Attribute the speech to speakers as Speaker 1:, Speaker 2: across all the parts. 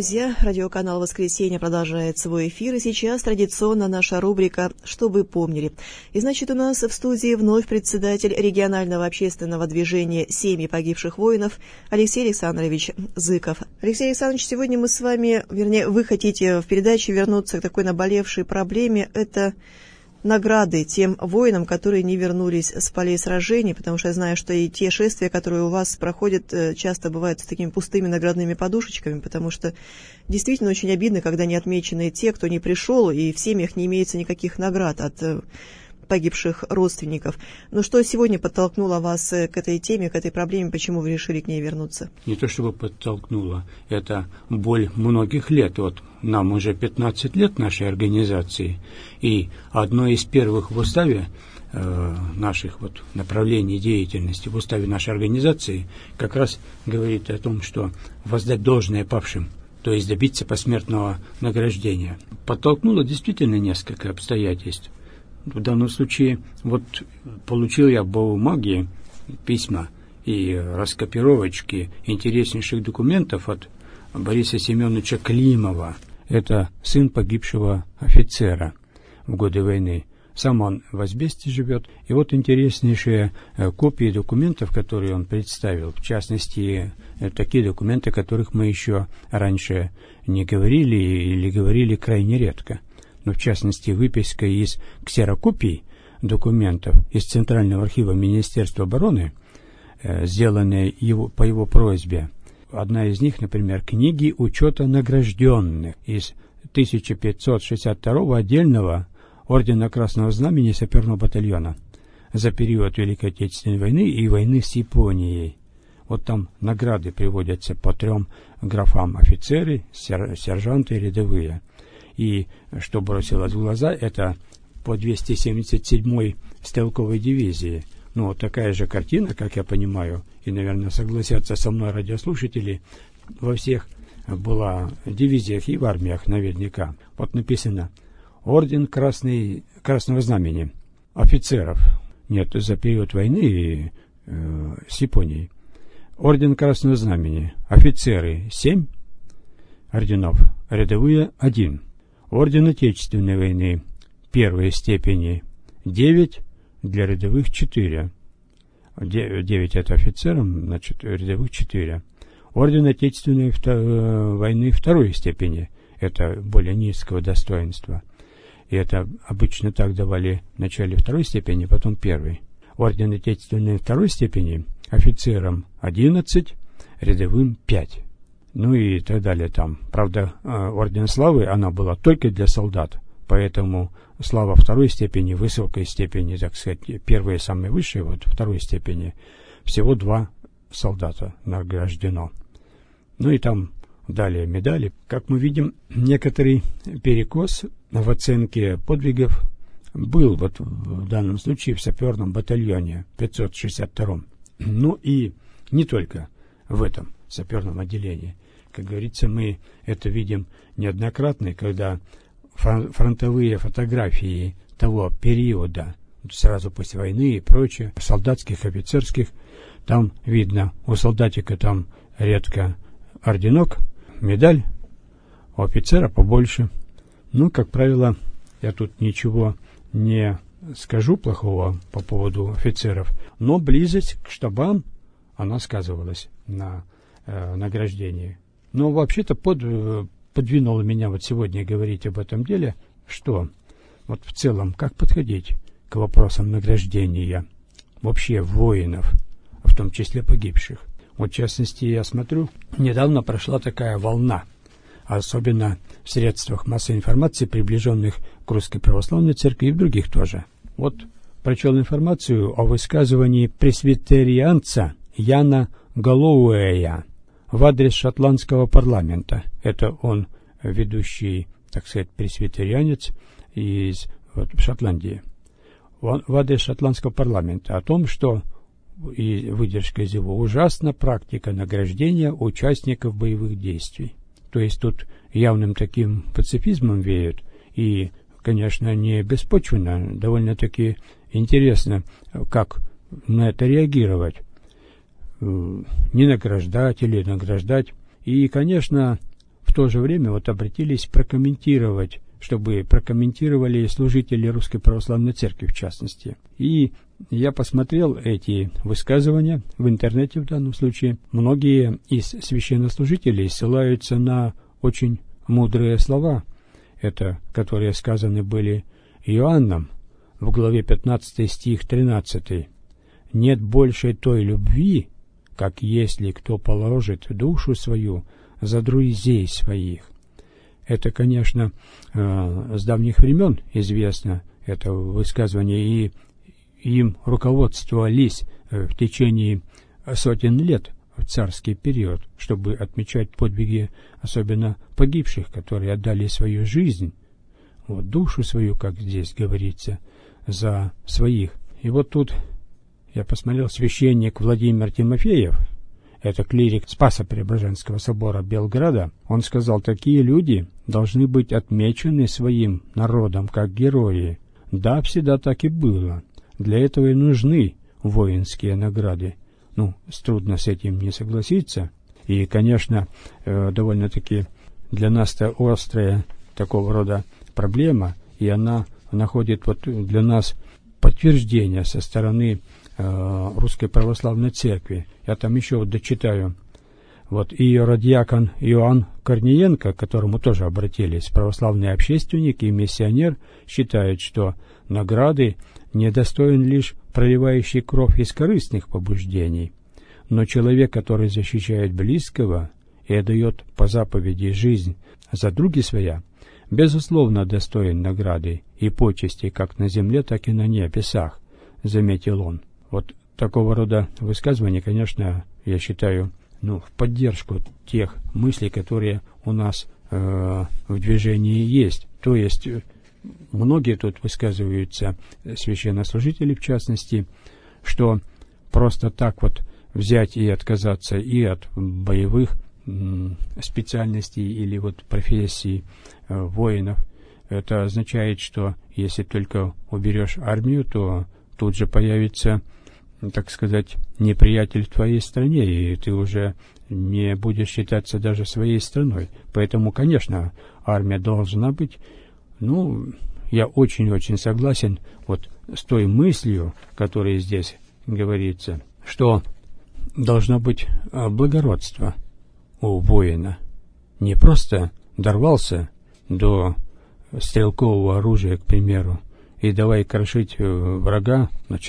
Speaker 1: друзья! Радиоканал «Воскресенье» продолжает свой эфир, и сейчас традиционно наша рубрика «Что вы помнили?». И значит, у нас в студии вновь председатель регионального общественного движения «Семьи погибших воинов» Алексей Александрович Зыков. Алексей Александрович, сегодня мы с вами, вернее, вы хотите в передаче вернуться к такой наболевшей проблеме – это награды тем воинам, которые не вернулись с полей сражений, потому что я знаю, что и те шествия, которые у вас проходят, часто бывают с такими пустыми наградными подушечками, потому что действительно очень обидно, когда не отмечены те, кто не пришел, и в семьях не имеется никаких наград от погибших родственников. Но что сегодня подтолкнуло вас к этой теме, к этой проблеме, почему вы решили к ней вернуться?
Speaker 2: Не то чтобы подтолкнуло, это боль многих лет. Вот нам уже 15 лет нашей организации, и одно из первых в уставе наших направлений деятельности, в уставе нашей организации, как раз говорит о том, что воздать должное павшим, то есть добиться посмертного награждения. Подтолкнуло действительно несколько обстоятельств. В данном случае, получил я в бумаге письма и раскопировочки интереснейших документов от Бориса Семеновича Климова. Это сын погибшего офицера в годы войны. Сам он в Азбесте живет. И вот интереснейшие копии документов, которые он представил. В частности, такие документы, о которых мы еще раньше не говорили или говорили крайне редко. Но в частности выписка из ксерокопий документов из Центрального архива Министерства обороны, сделанная по его просьбе. Одна из них, например, книги учета награжденных из 1562 отдельного ордена Красного Знамени саперного батальона за период Великой Отечественной войны и войны с Японией. Вот там награды приводятся по 3 графам: офицеры, сержанты и рядовые. И что бросилось в глаза, это по 277-й стрелковой дивизии. Ну, такая же картина, как я понимаю, и, наверное, согласятся со мной радиослушатели, во всех была дивизиях и в армиях наверняка. Вот написано: орден Красного Знамени офицеров. Нет, за период войны с Японией. Орден Красного Знамени офицеры 7 орденов, рядовые 1. Орден Отечественной войны первой степени 9, для рядовых 4. 9 это офицерам, значит, рядовых 4. Орден Отечественной войны второй степени, это более низкого достоинства. И это обычно так давали в начале второй степени, потом первой. Орден Отечественной второй степени офицерам 11, рядовым 5. Ну и так далее там. Правда, орден славы, она была только для солдат, поэтому слава второй степени, высокой степени, так сказать, первая самая высшая, второй степени, всего 2 солдата награждено. Ну и там далее медали. Как мы видим, некоторый перекос в оценке подвигов был в данном случае в саперном батальоне 562-м. Ну и не только в этом саперном отделении. Как говорится, мы это видим неоднократно, когда фронтовые фотографии того периода, сразу после войны и прочее, солдатских, офицерских, там видно, у солдатика там редко орденок, медаль, у офицера побольше. Ну, как правило, я тут ничего не скажу плохого по поводу офицеров, но близость к штабам, она сказывалась на награждении. Но вообще-то подвинуло меня сегодня говорить об этом деле, что в целом, как подходить к вопросам награждения вообще воинов, в том числе погибших. В частности, я смотрю, недавно прошла такая волна, особенно в средствах массовой информации, приближенных к Русской Православной Церкви и в других тоже. Прочел информацию о высказывании пресвитерианца Яна Галлоуэя в адрес шотландского парламента. Это он ведущий, так сказать, пресвитерианец из Шотландии. В адрес шотландского парламента о том, что, и выдержка из его, ужасна практика награждения участников боевых действий. То есть тут явным таким пацифизмом веют, и, конечно, не беспочвенно, довольно-таки интересно, как на это реагировать. Не награждать или награждать. И, конечно, в в то же время вот обратились прокомментировать, чтобы прокомментировали служители Русской Православной Церкви в частности. И я посмотрел эти высказывания в интернете в данном случае. Многие из священнослужителей ссылаются на очень мудрые слова, это которые сказаны были Иоанном в главе 15 стих 13. «Нет больше той любви, как если кто положит душу свою за друзей своих». Это, конечно, с давних времен известно, это высказывание, и им руководствовались в течение сотен лет в царский период, чтобы отмечать подвиги, особенно погибших, которые отдали свою жизнь, вот, душу свою, как здесь говорится, за своих. И вот тут я посмотрел, священник Владимир Тимофеев, это клирик Спасо-Преображенского собора Белграда, он сказал, такие люди должны быть отмечены своим народом как герои. Да, всегда так и было. Для этого и нужны воинские награды. Трудно с этим не согласиться. И, конечно, довольно-таки для нас-то острая такого рода проблема, и она находит вот для нас подтверждение со стороны Русской Православной Церкви. Я там еще вот дочитаю. Вот иеродиакон Иоанн Корниенко, к которому тоже обратились, православный общественник и миссионер, считает, что награды недостоин лишь проливающий кровь из корыстных побуждений. Но человек, который защищает близкого и отдает по заповеди жизнь за други своя, безусловно достоин награды и почести как на земле, так и на небесах, заметил он. Вот такого рода высказывания, конечно, я считаю, в поддержку тех мыслей, которые у нас в движении есть. То есть многие тут высказываются, священнослужители в частности, что просто так вот взять и отказаться и от боевых специальностей или вот профессий воинов, это означает, что если только уберешь армию, то тут же появится, так сказать, неприятель в твоей стране, и ты уже не будешь считаться даже своей страной. Поэтому, конечно, армия должна быть. Я очень-очень согласен вот с той мыслью, которая здесь говорится, что должно быть благородство у воина. Не просто дорвался до стрелкового оружия, к примеру, и давай крошить врага,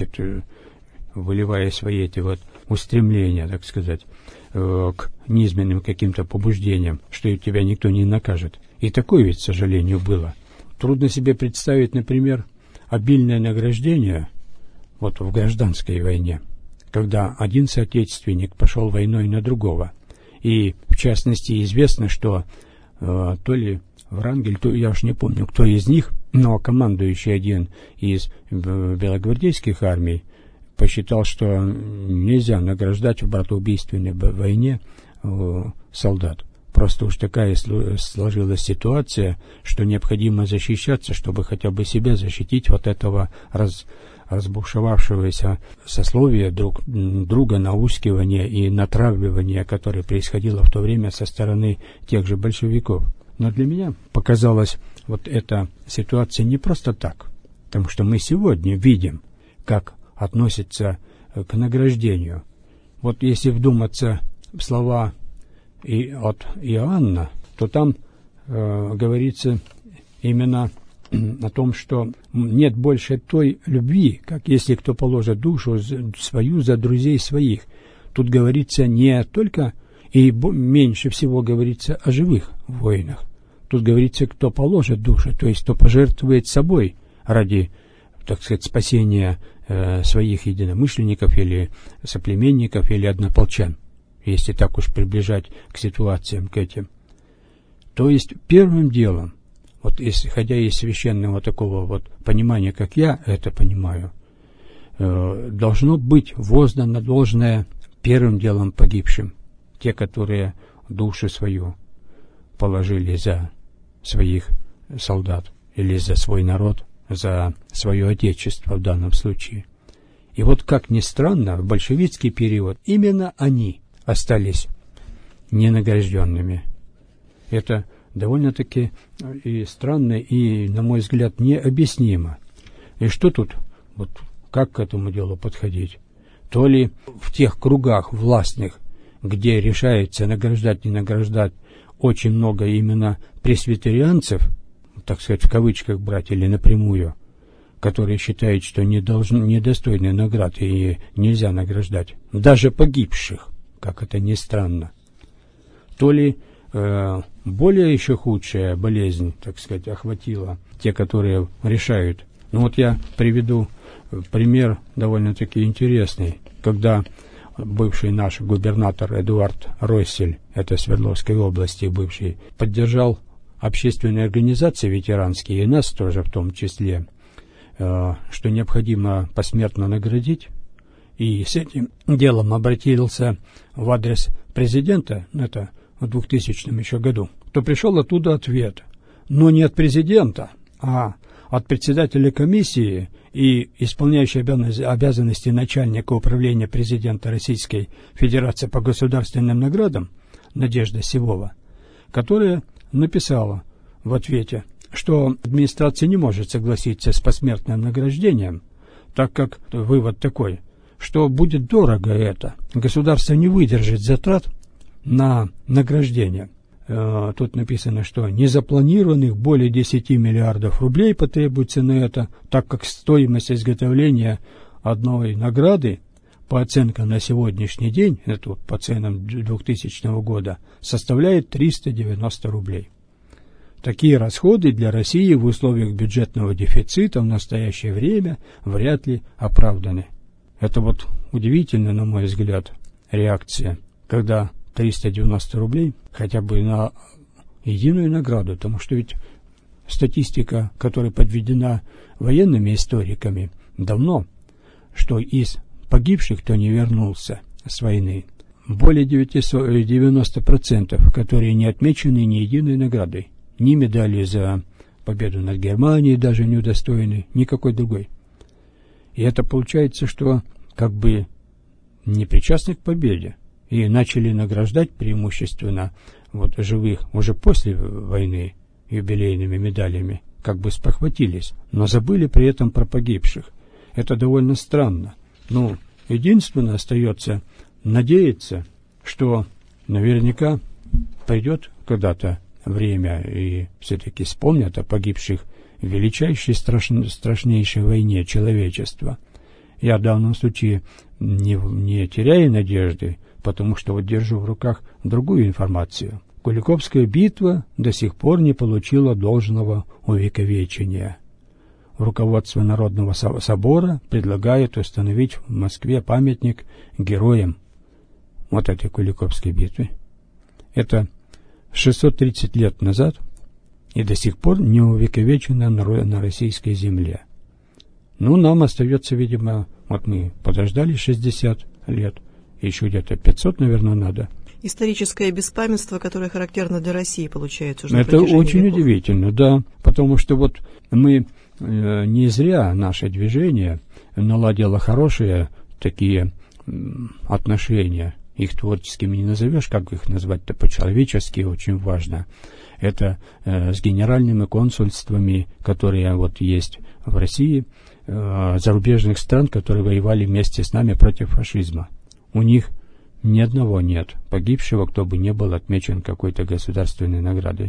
Speaker 2: выливая свои эти вот устремления, так сказать, к низменным каким-то побуждениям, что и тебя никто не накажет. И такое ведь, к сожалению, было. Трудно себе представить, например, обильное награждение вот в гражданской войне, когда один соотечественник пошел войной на другого. И, в частности, известно, что то ли Врангель, я уж не помню, кто из них, но командующий один из белогвардейских армий посчитал, что нельзя награждать в братоубийственной войне солдат. Просто уж такая сложилась ситуация, что необходимо защищаться, чтобы хотя бы себя защитить от этого разбушевавшегося сословия друг друга, наускивания и натравливания, которое происходило в то время со стороны тех же большевиков. Но для меня показалась вот эта ситуация не просто так, потому что мы сегодня видим, как относятся к награждению. Вот если вдуматься в слова от Иоанна, то там говорится именно о том, что нет больше той любви, как если кто положит душу свою за друзей своих. Тут говорится не только и меньше всего говорится о живых воинах. Тут говорится, кто положит душу, то есть кто пожертвует собой ради, так сказать, спасения своих единомышленников или соплеменников или однополчан, если так уж приближать к ситуациям, к этим. То есть первым делом, вот исходя из священного такого вот понимания, как я это понимаю, должно быть воздано должное первым делом погибшим, те, которые душу свою положили за своих солдат или за свой народ, за свое отечество в данном случае. И вот, как ни странно, в большевистский период именно они остались ненагражденными. Это довольно-таки и странно, и, на мой взгляд, необъяснимо. И что тут, вот как к этому делу подходить? То ли в тех кругах властных, где решается награждать, не награждать, очень много именно пресвитерианцев, так сказать, в кавычках брать или напрямую, которые считают, что недостойны наград и нельзя награждать, даже погибших, как это ни странно. То ли более еще худшая болезнь, так сказать, охватила те, которые решают. Ну вот я приведу пример довольно-таки интересный, когда бывший наш губернатор Эдуард Россель, это Свердловской области бывший, поддержал общественные организации ветеранские, и нас тоже в том числе, что необходимо посмертно наградить, и с этим делом обратился в адрес президента, это в 2000 еще году, то пришел оттуда ответ, но не от президента, а от председателя комиссии и исполняющей обязанности начальника управления президента Российской Федерации по государственным наградам Надежда Сивова, которая написала в ответе, что администрация не может согласиться с посмертным награждением, так как вывод такой, что будет дорого это, государство не выдержит затрат на награждение. Тут написано, что незапланированных более 10 миллиардов рублей потребуется на это, так как стоимость изготовления одной награды по оценкам на сегодняшний день, это по ценам 2000 года, составляет 390 рублей. Такие расходы для России в условиях бюджетного дефицита в настоящее время вряд ли оправданы. Это вот удивительно, на мой взгляд, реакция, когда 390 рублей хотя бы на единую награду, потому что ведь статистика, которая подведена военными историками давно, что из погибших, кто не вернулся с войны, более 90%, которые не отмечены ни единой наградой, ни медали за победу над Германией даже не удостоены, никакой другой. И это получается, что как бы не причастны к победе. И начали награждать преимущественно вот живых уже после войны юбилейными медалями, как бы спохватились, но забыли при этом про погибших. Это довольно странно. Ну, единственное остается надеяться, что наверняка придет когда-то время и все-таки вспомнят о погибших в величайшей, страшнейшей войне человечества. Я в данном случае не теряю надежды, потому что вот держу в руках другую информацию. Куликовская битва до сих пор не получила должного увековечения. Руководство Народного собора предлагает установить в Москве памятник героям вот этой Куликовской битвы. Это 630 лет назад и до сих пор не увековечено на российской земле. Ну, нам остается, видимо, вот мы подождали 60 лет, еще где-то 500, наверное, надо.
Speaker 1: Историческое беспамятство, которое характерно для России, получается уже.
Speaker 2: Это очень веков. Удивительно, да, потому что вот мы не зря, наше движение наладило хорошие такие отношения. Их творческими не назовешь, как их назвать-то по-человечески, очень важно. Это с генеральными консульствами, которые вот есть в России, зарубежных стран, которые воевали вместе с нами против фашизма. У них ни одного нет погибшего, кто бы не был отмечен какой-то государственной наградой.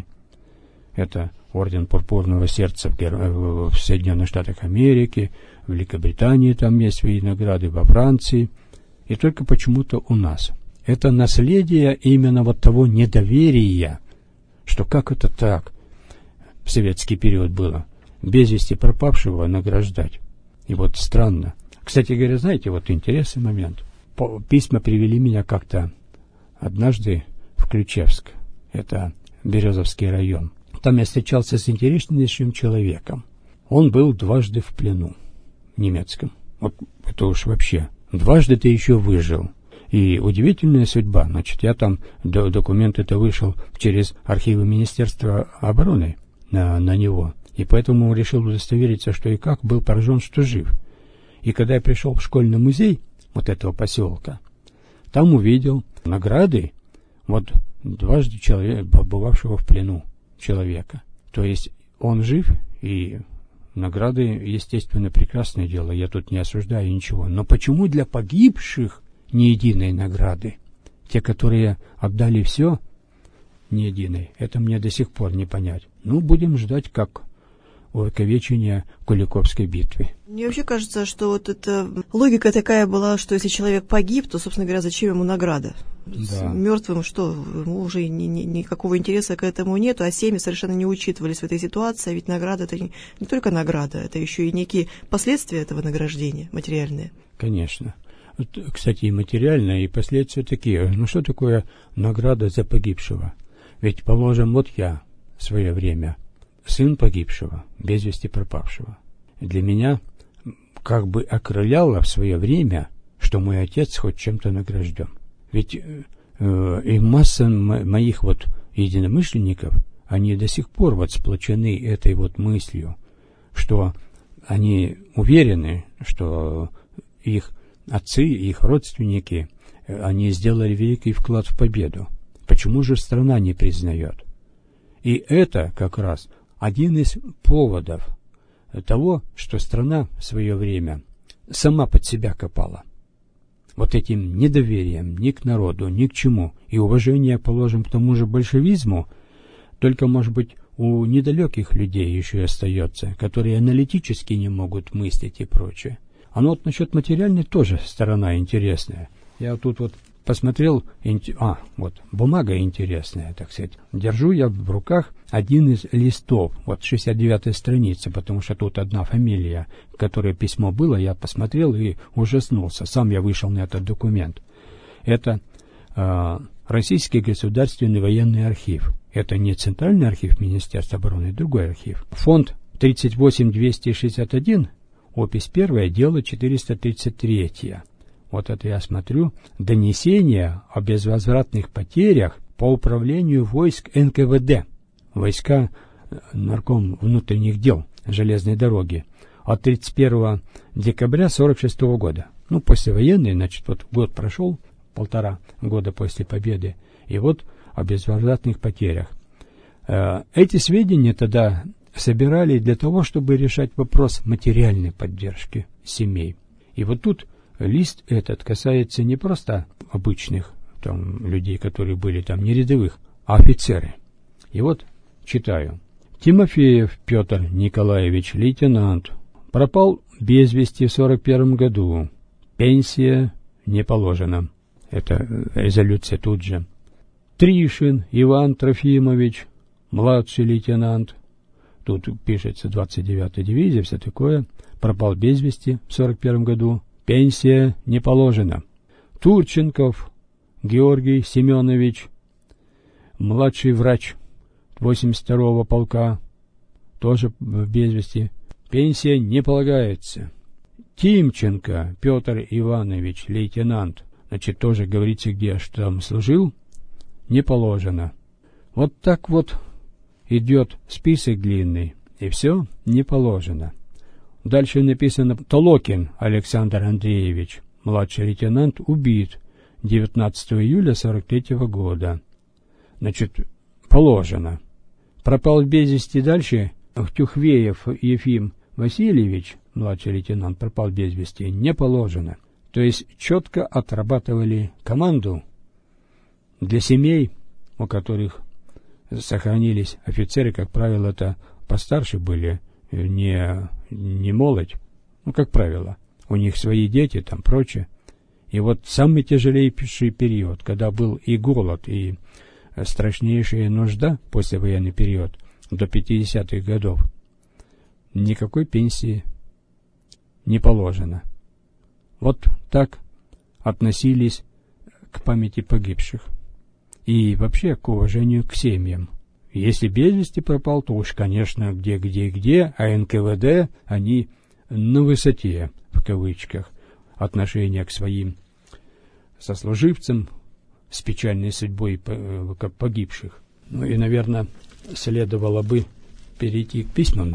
Speaker 2: Это орден Пурпурного сердца в Соединенных Штатах Америки, в Великобритании там есть свои награды, во Франции. И только почему-то у нас. Это наследие именно вот того недоверия, что как это так в советский период было, без вести пропавшего награждать. И вот странно. Кстати говоря, знаете, вот интересный момент. Письма привели меня как-то однажды в Ключевск, это Березовский район. Там я встречался с интереснейшим человеком. Он был дважды в плену немецком. Вот это уж вообще. Дважды ты еще выжил. И удивительная судьба. Значит, я там документы-то вышел через архивы Министерства обороны на него. И поэтому решил удостовериться, что и как, был поражен, что жив. И когда я пришел в школьный музей вот этого поселка, там увидел награды вот дважды человека, побывавшего в плену человека. То есть он жив, и награды, естественно, прекрасное дело, я тут не осуждаю ничего. Но почему для погибших ни единой награды? Те, которые отдали все, ни единой. Это мне до сих пор не понять. Ну, будем ждать, как увековечения Куликовской битвы.
Speaker 1: Мне вообще кажется, что вот эта логика такая была, что если человек погиб, то, собственно говоря, зачем ему награда?
Speaker 2: Да.
Speaker 1: Мертвым что? Ему уже никакого интереса к этому нету, а семьи совершенно не учитывались в этой ситуации, ведь награда — это не только награда, это еще и некие последствия этого награждения материальные.
Speaker 2: Конечно. Вот, кстати, и материальные, и последствия такие. Ну, что такое награда за погибшего? Ведь, положим, вот я в свое время сын погибшего, без вести пропавшего. Для меня как бы окрыляло в свое время, что мой отец хоть чем-то награжден. Ведь и масса моих вот единомышленников, они до сих пор вот сплочены этой вот мыслью, что они уверены, что их отцы, их родственники, они сделали великий вклад в победу. Почему же страна не признает? И это как раз один из поводов того, что страна в свое время сама под себя копала. Вот этим недоверием ни к народу, ни к чему. И уважение, положим, к тому же большевизму, только, может быть, у недалеких людей еще и остается, которые аналитически не могут мыслить и прочее. А ну вот насчет материальной тоже сторона интересная. Я тут вот посмотрел, вот бумага интересная, так сказать. Держу я в руках один из листов, вот 69-я страница, потому что тут одна фамилия, в которой письмо было, я посмотрел и ужаснулся. Сам я вышел на этот документ. Это Российский государственный военный архив. Это не Центральный архив Министерства обороны, другой архив. Фонд 38261, опись 1, дело 433. Вот это я смотрю. Донесение о безвозвратных потерях по управлению войск НКВД. Войска Нарком внутренних дел железной дороги. От 31 декабря 1946 года. Ну, послевоенный, значит, вот год прошел, 1,5 года после победы. И вот о безвозвратных потерях. Эти сведения тогда собирали для того, чтобы решать вопрос материальной поддержки семей. И вот тут лист этот касается не просто обычных там людей, которые были там не рядовых, а офицеры. И вот читаю. Тимофеев Петр Николаевич, лейтенант, пропал без вести в 1941 году. Пенсия не положена. Это резолюция тут же. Тришин Иван Трофимович, младший лейтенант. Тут пишется 29-я дивизия, все такое. Пропал без вести в 1941 году. Пенсия не положена. Турченков Георгий Семенович, младший врач 82-го полка, тоже без вести. Пенсия не полагается. Тимченко Петр Иванович, лейтенант, значит, тоже говорится, где что там служил, не положено. Вот так вот идет список длинный, и все не положено. Дальше написано: Толокин Александр Андреевич, младший лейтенант, убит 19 июля 1943 года. Значит, положено. Пропал без вести дальше Тюхвеев Ефим Васильевич, младший лейтенант, пропал без вести, не положено. То есть четко отрабатывали команду для семей, у которых сохранились офицеры, как правило, это постарше были, не молодь, ну, как правило, у них свои дети, там прочее. И вот самый тяжелейший период, когда был и голод, и страшнейшая нужда, послевоенный период, до 50-х годов, никакой пенсии не положено. Вот так относились к памяти погибших и вообще к уважению к семьям. Если без вести пропал, то уж, конечно, где, а НКВД, они на высоте, в кавычках, отношения к своим сослуживцам с печальной судьбой погибших. Ну и, наверное, следовало бы перейти к письмам.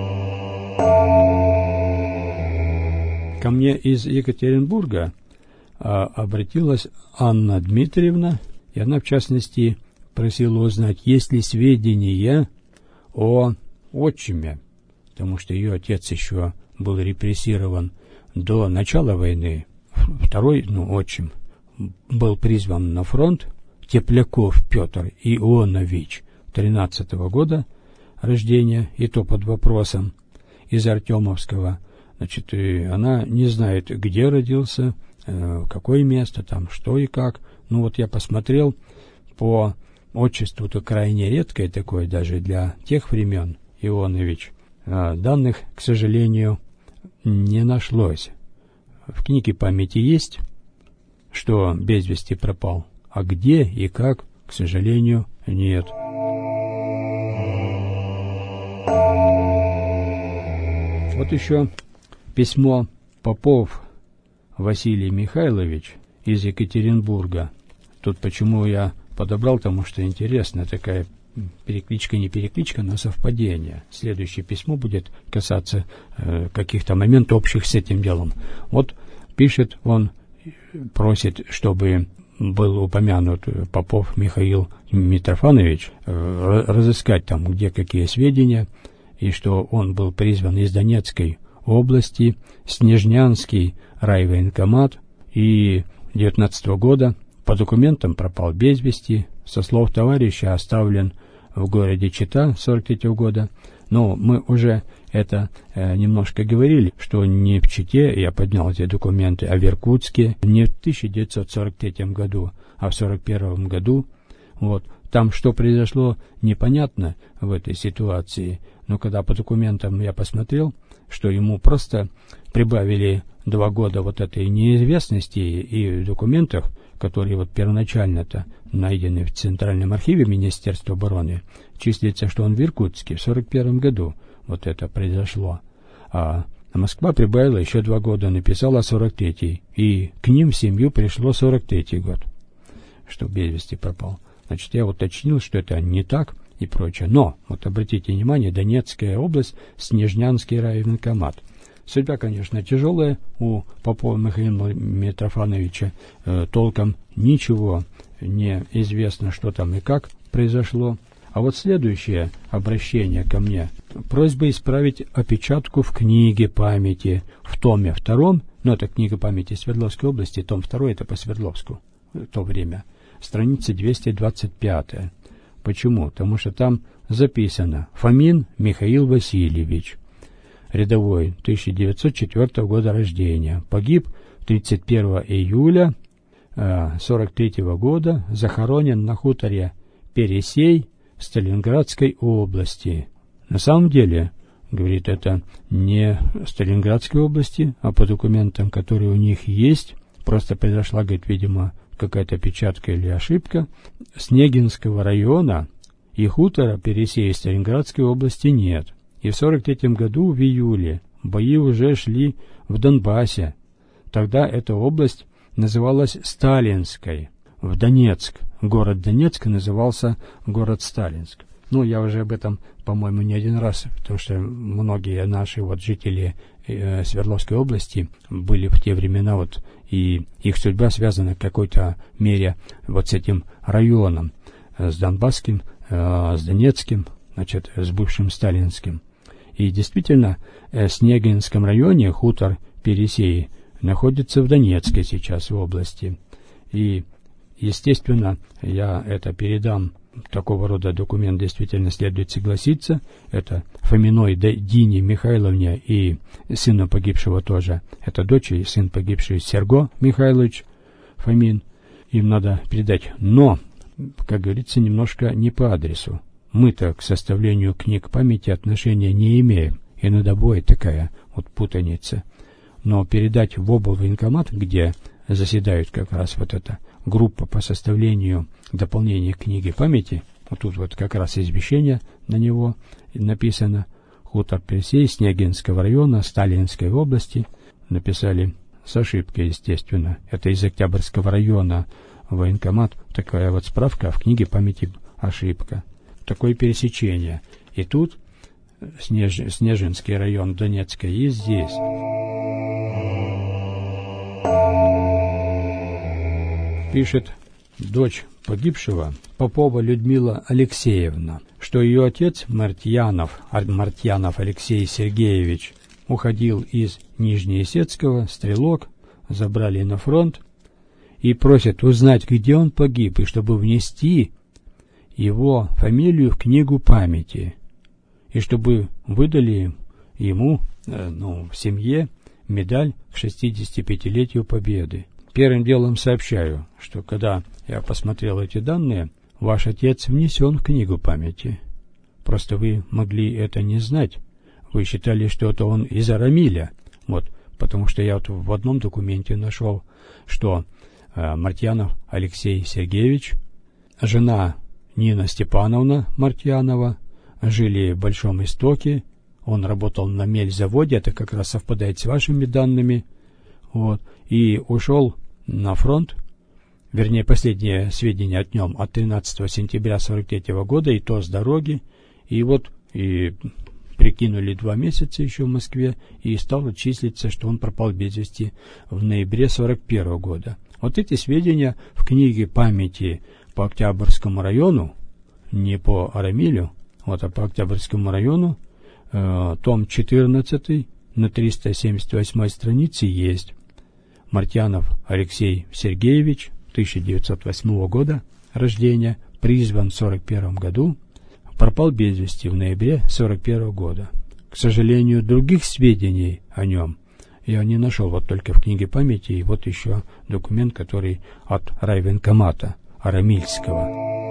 Speaker 2: Ко мне из Екатеринбурга обратилась Анна Дмитриевна, и она, в частности, просила узнать, есть ли сведения о отчиме, потому что ее отец еще был репрессирован до начала войны. Второй, отчим, был призван на фронт, Тепляков Петр Ионович, 13-го года рождения, и то под вопросом, из Артемовского. Значит, и она не знает, где родился, какое место там, что и как. Я посмотрел по отчеству-то крайне редкое такое, даже для тех времен, Ионович. Данных, к сожалению, не нашлось. В книге памяти есть, что без вести пропал, а где и как, к сожалению, нет. Вот еще письмо Попов Василий Михайлович из Екатеринбурга. Тут почему я подобрал, потому что интересно, такая перекличка, не перекличка, но совпадение. Следующее письмо будет касаться каких-то моментов общих с этим делом. Вот пишет он, просит, чтобы был упомянут Попов Михаил Митрофанович, разыскать там, где какие сведения, и что он был призван из Донецкой области, Снежнянский райвоенкомат, и 19 года по документам пропал без вести, со слов товарища оставлен в городе Чита 43 года. Но мы уже это немножко говорили, что не в Чите я поднял эти документы, а в Иркутске, не в 1943 году, а в 1941 году. Там что произошло, непонятно в этой ситуации, но когда по документам я посмотрел, что ему просто прибавили 2 года вот этой неизвестности, и в документах, которые первоначально-то найдены в Центральном архиве Министерства обороны, числится, что он в Иркутске в 1941 году вот это произошло. А Москва прибавила еще 2 года, написала 43-й, и к ним в семью пришло 43-й год, что без вести пропал. Значит, я уточнил, что это не так и прочее. Но, обратите внимание, Донецкая область, Снежнянский райвоенкомат. Судьба, конечно, тяжелая у Попова Михаила Митрофановича. Толком ничего не известно, что там и как произошло. А вот следующее обращение ко мне. Просьба исправить опечатку в книге памяти в томе 2. Это книга памяти Свердловской области, том 2, это по Свердловску в то время. Страница 225. Почему? Потому что там записано Фомин Михаил Васильевич, рядовой, 1904 года рождения, погиб 31 июля 1943 года, захоронен на хуторе Пересей Сталинградской области. На самом деле, говорит, это не Сталинградской области, а по документам, которые у них есть, просто произошла, говорит, видимо, какая-то опечатка или ошибка, Снегинского района и хутора Пересей Сталинградской области нет. И в 1943 году, в июле, бои уже шли в Донбассе. Тогда эта область называлась Сталинской. В Донецк, город Донецк назывался город Сталинск. Я уже об этом, по-моему, не один раз, потому что многие наши жители Свердловской области были в те времена, и их судьба связана в какой-то мере с этим районом, с Донбасским, с Донецким, с бывшим Сталинским. И действительно, в Снегинском районе хутор Пересей находится в Донецкой сейчас в области. И, естественно, я это передам. Такого рода документ действительно следует согласиться. Это Фоминой Дине Михайловне и сыну погибшего тоже. Это дочь и сын погибший Серго Михайлович Фомин. Им надо передать. Но, как говорится, немножко не по адресу. Мы-то к составлению книг памяти отношения не имеем. Иногда бывает такая путаница. Но передать в облвоенкомат, где заседают как раз эта группа по составлению дополнения книги памяти, тут как раз извещение на него написано, хутор Пересей Снегинского района Сталинской области, написали с ошибкой, естественно. Это из Октябрьского района военкомат, такая справка, а в книге памяти ошибка. Такое пересечение. И тут Снежинский район Донецка и здесь. пишет дочь погибшего, Попова Людмила Алексеевна, что ее отец Мартьянов Алексей Сергеевич уходил из Нижнеесетского, стрелок, забрали на фронт, и просит узнать, где он погиб, и чтобы внести его фамилию в книгу памяти, и чтобы выдали ему, в семье, медаль к 65-летию Победы. Первым делом сообщаю, что когда я посмотрел эти данные, ваш отец внесен в книгу памяти. Просто вы могли это не знать. Вы считали, что это он из Арамиля. Потому что я в одном документе нашел, что Мартьянов Алексей Сергеевич, жена Нина Степановна Мартьянова, жили в Большом Истоке. Он работал на мельзаводе, это как раз совпадает с вашими данными. И ушел на фронт, вернее, последние сведения от нем от 13 сентября 1943 года, и то с дороги. И прикинули 2 месяца еще в Москве, и стало числиться, что он пропал без вести в ноябре 1941 года. Эти сведения в книге памяти по Октябрьскому району, не по Арамилю, а по Октябрьскому району, том 14 на 378 странице есть. Мартьянов Алексей Сергеевич, 1908 года рождения, призван в 1941 году, пропал без вести в ноябре 1941 года. К сожалению, других сведений о нем я не нашел, только в книге памяти, и еще документ, который от райвоенкомата Арамильского.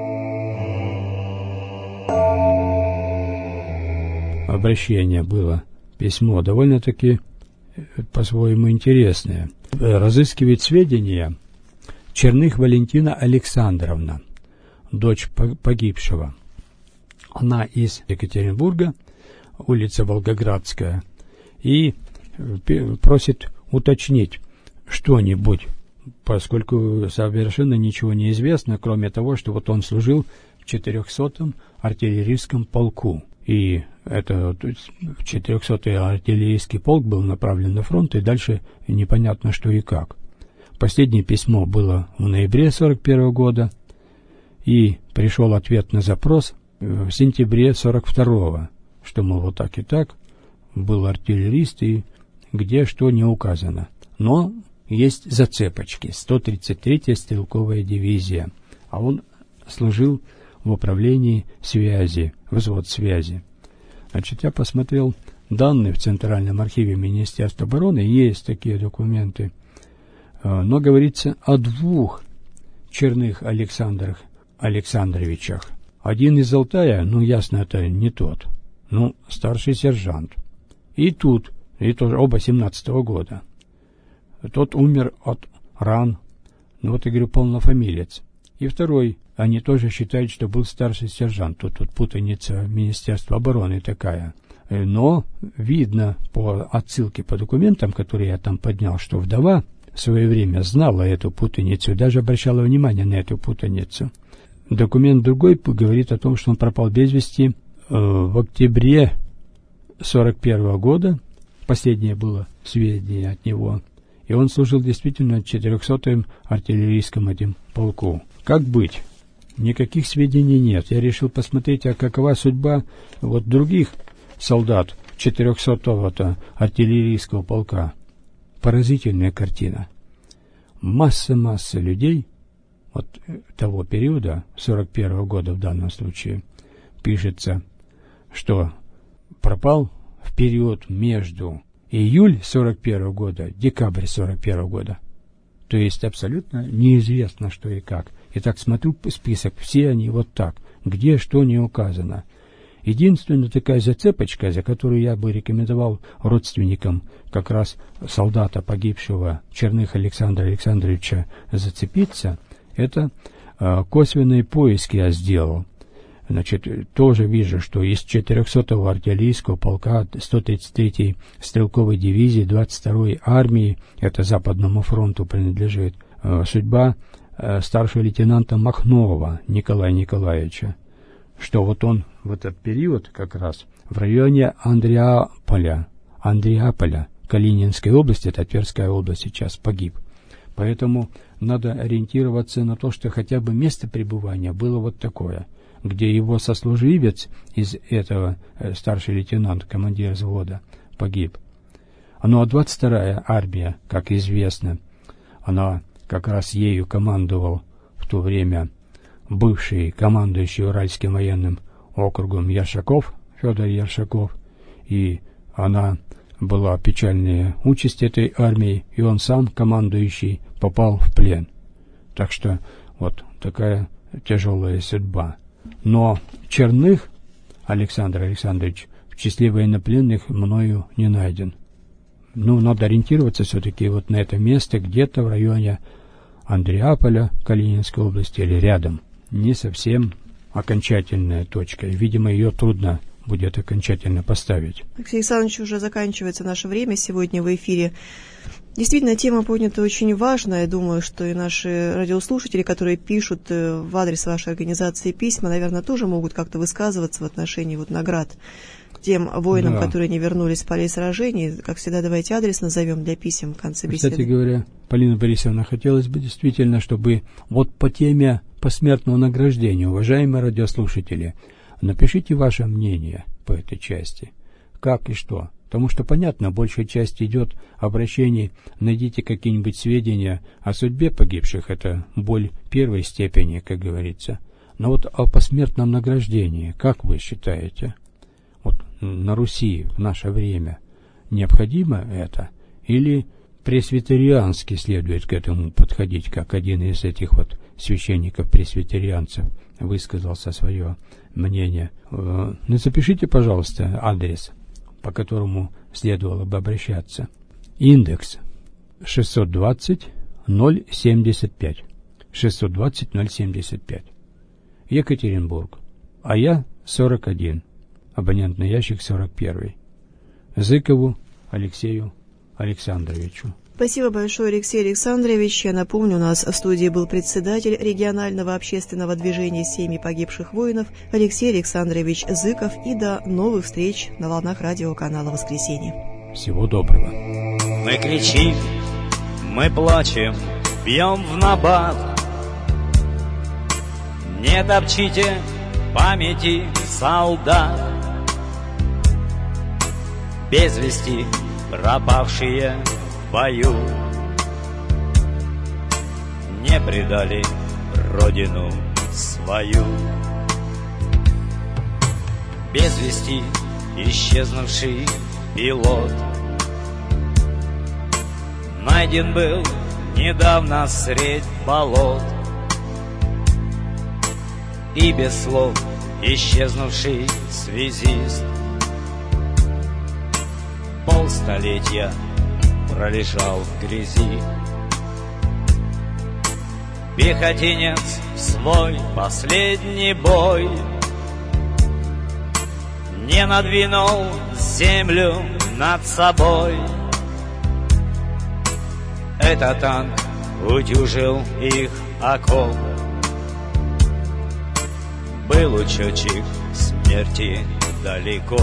Speaker 2: Обращение было, письмо довольно-таки по-своему интересное. Разыскивает сведения Черных Валентина Александровна, дочь погибшего. Она из Екатеринбурга, улица Волгоградская, и просит уточнить что-нибудь, поскольку совершенно ничего не известно, кроме того, что он служил в 400-м артиллерийском полку. И это 400-й артиллерийский полк был направлен на фронт, и дальше непонятно что и как. Последнее письмо было в ноябре 1941 года, и пришел ответ на запрос в сентябре 1942, что, мол, так и так, был артиллерист, и где что не указано. Но есть зацепочки. 133-я стрелковая дивизия, а он служил в управлении связи, взвод связи. Я посмотрел данные в Центральном архиве Министерства обороны, есть такие документы, но говорится о 2 Черных Александрах Александровичах. Один из Алтая, ясно, это не тот, старший сержант. И тоже оба 17-го года. Тот умер от ран, я говорю, полнофамилец. И второй, они тоже считают, что был старший сержант. Тут путаница Министерства обороны такая. Но видно по отсылке по документам, которые я там поднял, что вдова в свое время знала эту путаницу и даже обращала внимание на эту путаницу. Документ другой говорит о том, что он пропал без вести в октябре 1941 года. Последнее было сведение от него. И он служил действительно в 400-м артиллерийском полку. Как быть? Никаких сведений нет. Я решил посмотреть, какова судьба других солдат 400-го артиллерийского полка. Поразительная картина. Масса людей того периода, 1941 года в данном случае, пишется, что пропал в период между июль 1941 года, декабрь 1941 года. То есть абсолютно неизвестно, что и как. Итак, смотрю список, все они так, где что не указано. Единственная такая зацепочка, за которую я бы рекомендовал родственникам как раз солдата, погибшего Черных Александра Александровича, зацепиться, это косвенные поиски я сделал. Тоже вижу, что из 400-го артиллерийского полка 133-й стрелковой дивизии 22-й армии, это Западному фронту принадлежит, судьба старшего лейтенанта Махнова Николая Николаевича, что он в этот период как раз в районе Андреаполя, Калининской области, это Тверская область сейчас, погиб. Поэтому
Speaker 3: надо ориентироваться на то, что хотя бы место пребывания было вот такое, где его сослуживец из этого, старший лейтенант, командир взвода, погиб. Ну а 22-я армия, как известно, она как раз ею командовал в то время бывший командующий Уральским военным округом Ершаков, Федор Ершаков, и она была печальная участь этой армии, и он сам, командующий, попал в плен. Так что вот такая тяжелая судьба. Но Черных Александр Александрович в числе военнопленных мною не найден. Ну, надо ориентироваться все-таки вот на это место, где-то в районе Андреаполя, Калининской области, или рядом. Не совсем окончательная точка. Видимо, ее трудно будет окончательно поставить.
Speaker 1: Алексей Александрович, уже заканчивается наше время сегодня в эфире. Действительно, тема поднята очень важная. Я думаю, что и наши радиослушатели, которые пишут в адрес вашей организации письма, наверное, тоже могут как-то высказываться в отношении вот наград тем воинам, да, которые не вернулись с полей сражений. Как всегда, давайте адрес назовем для писем в конце беседы.
Speaker 3: Кстати говоря, Полина Борисовна, хотелось бы действительно, чтобы вот по теме посмертного награждения, уважаемые радиослушатели, напишите ваше мнение по этой части. Как и что? Потому что, понятно, большая часть идет обращений, найдите какие-нибудь сведения о судьбе погибших, это боль первой степени, как говорится. Но вот о посмертном награждении, как вы считаете? Вот на Руси в наше время необходимо это? Или пресвитериански следует к этому подходить, как один из этих вот священников-пресвитерианцев высказался свое мнение? Запишите, пожалуйста, адрес, по которому следовало бы обращаться. Индекс 620-075. 620-075. Екатеринбург. А я 41. Абонентный ящик 41. Зыкову Алексею Александровичу.
Speaker 1: Спасибо большое, Алексей Александрович. Я напомню, у нас в студии был председатель регионального общественного движения «Семьи погибших воинов» Алексей Александрович Зыков. И до новых встреч на волнах радиоканала «Воскресенье».
Speaker 3: Всего доброго.
Speaker 4: Мы кричим, мы плачем, бьем в набат. Не топчите памяти солдат. Без вести пропавшие в бою не предали родину свою. Без вести исчезнувший пилот найден был недавно средь болот. И без слов исчезнувший связист полстолетия пролежал в грязи. Пехотинец в свой последний бой не надвинул землю над собой. Этот танк утюжил их окоп. Был учетчик смерти далеко.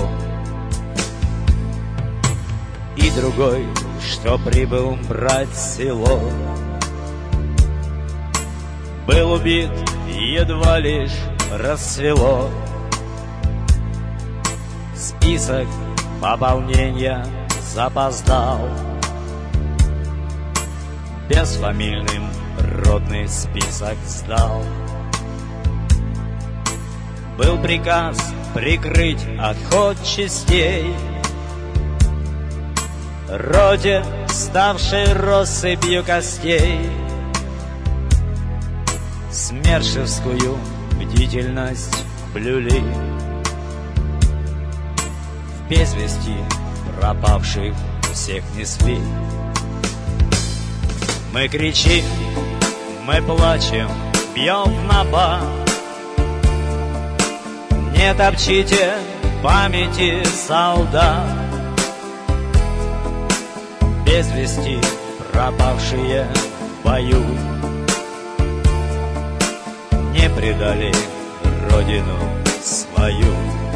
Speaker 4: И другой, что прибыл брать село, был убит, едва лишь рассвело. Список пополнения запоздал. Безфамильным родный список сдал. Был приказ прикрыть отход частей, роде, ставшей россыпью костей. Смершевскую бдительность блюли. В без вести пропавших всех несли. Мы кричим, мы плачем, бьем в набат. Не топчите памяти солдат. Без вести пропавшие в бою не предали родину свою.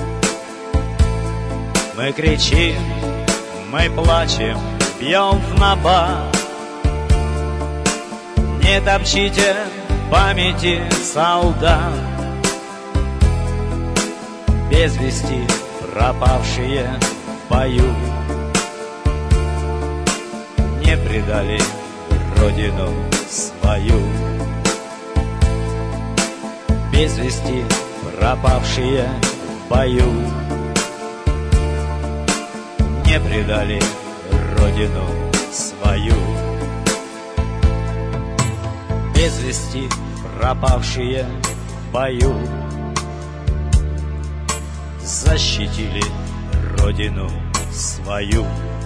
Speaker 4: Мы кричим, мы плачем, бьем в набат. Не топчите памяти солдат, без вести пропавшие в бою. Не предали родину свою, без вести пропавшие в бою. Не предали родину свою, без вести пропавшие в бою. Защитили родину свою.